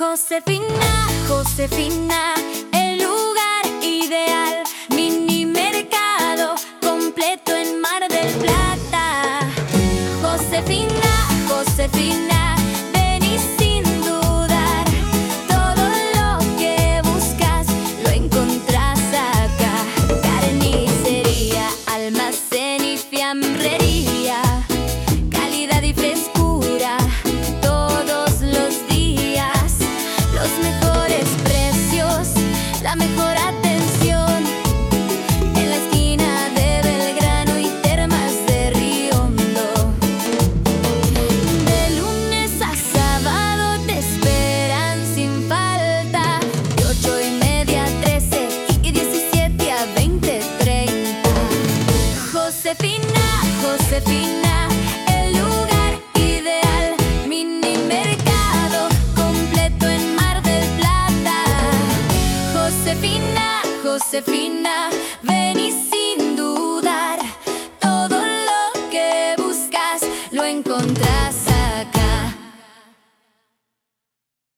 Josefina, Josefina, el lugar ideal, mini mercado completo en Mar del Plata. Josefina, Josefina, vení sin dudar, todo lo que buscas lo encontrás acá. Carnicería, almacén y fiambrería, calidad y frescura todos los días, los mejores precios, la mejor atención, en la esquina de Belgrano y Termas de Río Hondo. De lunes a sábado te esperan sin falta, de 8:30 a 13 y 17 a 20:30. Josefina, Josefina, el lugar ideal, mini mercado completo en Mar del Plata. Josefina, Josefina, vení sin dudar, todo lo que buscas lo encontrás